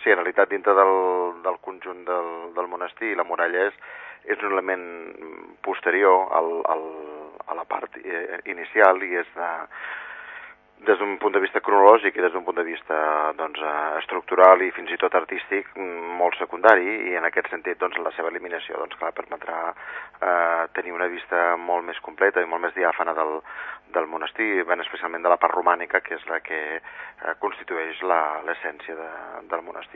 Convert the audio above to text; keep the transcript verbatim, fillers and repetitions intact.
Sí, en realitat, dintre del, del conjunt del, del monestir, la muralla és, és un element posterior al, al, a la part eh, inicial i és de, des d'un punt de vista cronològic i des d'un punt de vista doncs, estructural i fins i tot artístic molt secundari, i en aquest sentit doncs, la seva eliminació doncs, clar, permetrà eh, tenir una vista molt més completa i molt més diàfana del, del monestir, ben especialment de la part romànica, que és la que eh, constitueix l'essència de, del monestir.